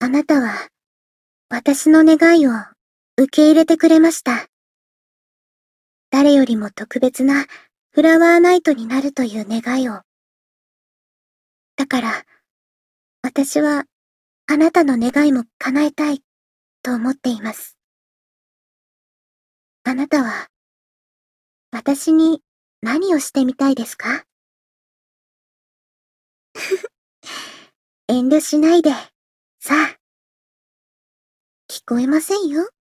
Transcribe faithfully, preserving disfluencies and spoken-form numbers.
あなたは、私の願いを受け入れてくれました。誰よりも特別なフラワーナイトになるという願いを。だから、私は、あなたの願いも叶えたい、と思っています。あなたは、私に何をしてみたいですか？遠慮しないで、さあ。聞こえませんよ。